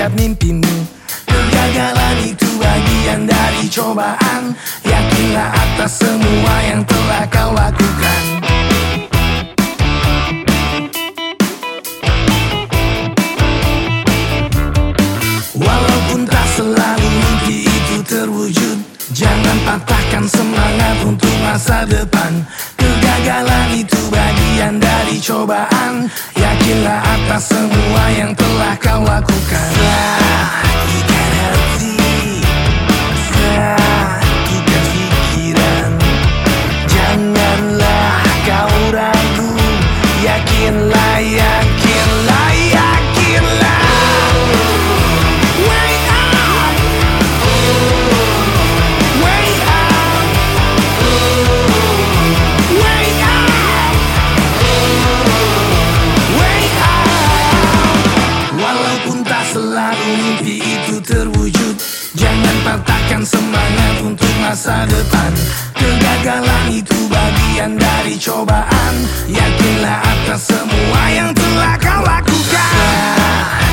setiap mimpimu. Kegagalan itu bagian dari cobaan. Yakinlah atas semua yang telah kau lakukan. Walaupun tak selalu mimpi itu terwujud, jangan patahkan semangat untuk masa depan. Kegagalan itu bagian dari cobaan. Yakinlah atas semua yang telah kau lakukan. Satukan hati, satukan pikiran. Janganlah kau ragu. Yakinlah, yakinlah, yakinlah. Selalu mimpi itu terwujud, jangan patahkan semangat untuk masa depan. Kegagalan itu bagian dari cobaan. Yakinlah atas semua yang telah kau lakukan.